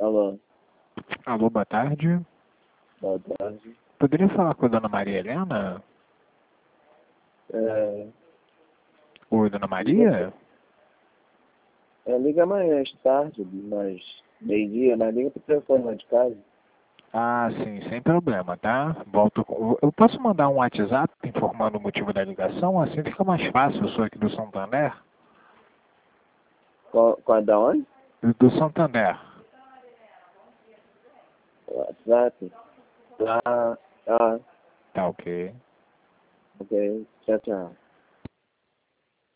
Alô, Alô, boa tarde. boa tarde. Poderia falar com a dona Maria Helena? É, Oi, dona liga, Maria? liga amanhã, às tarde, mas meio-dia, mas liga pro telefone lá de casa. Ah, sim, sem problema, tá? Volto. Eu posso mandar um WhatsApp informando o motivo da ligação? Assim fica mais fácil. Eu sou aqui do Santander. Qual da onde? Do Santander. WhatsApp. Ah, Tá ok. ok. Tchau, tchau.